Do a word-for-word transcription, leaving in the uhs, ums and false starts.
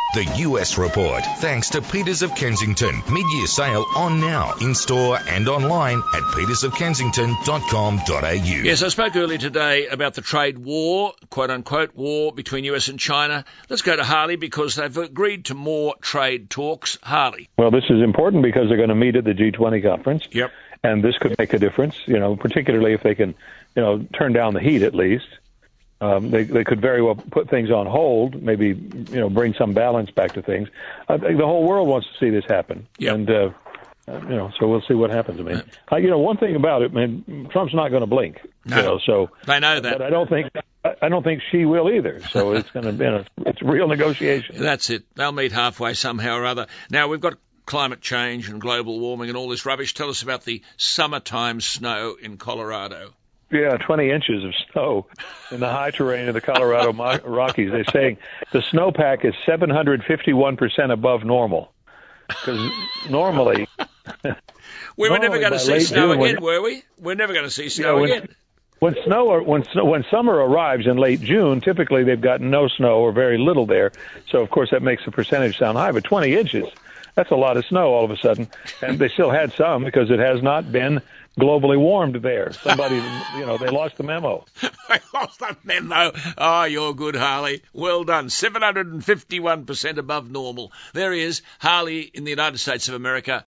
The U S Report, thanks to Peters of Kensington. Mid-year sale on now, in-store and online at peters of kensington dot com dot a u. Yes, I spoke earlier today about the trade war, quote-unquote war, between U S and China. Let's go to Harley because they've agreed to more trade talks. Harley. Well, this is important because they're going to meet at the G twenty conference. Yep. And this could make a difference, you know, particularly if they can, you know, turn down the heat at least. Um, they they could very well put things on hold, maybe, you know, bring some balance back to things. I think the whole world wants to see this happen. Yep. And, uh, you know, so we'll see what happens. I mean, uh, you know, one thing about it, man, Trump's not going to blink. No, you know, so they know that. But I don't think I don't think she will either. So it's going to be a, it's a real negotiation. That's it. They'll meet halfway somehow or other. Now, we've got climate change and global warming and all this rubbish. Tell us about the summertime snow in Colorado. Yeah, twenty inches of snow in the high terrain of the Colorado Rockies. They're saying the snowpack is seven hundred fifty-one percent above normal. Because normally... we were never going to see snow June, again, when, were we? We're never going to see snow yeah, when, again. When snow or when snow, when summer arrives in late June, typically they've got no snow or very little there. So, of course, that makes the percentage sound high. But twenty inches, that's a lot of snow all of a sudden. And they still had some because it has not been globally warmed there. Somebody, you know, they lost the memo. They lost the memo. Oh, you're good, Harley. Well done. seven hundred fifty-one percent above normal. There he is, Harley in the United States of America.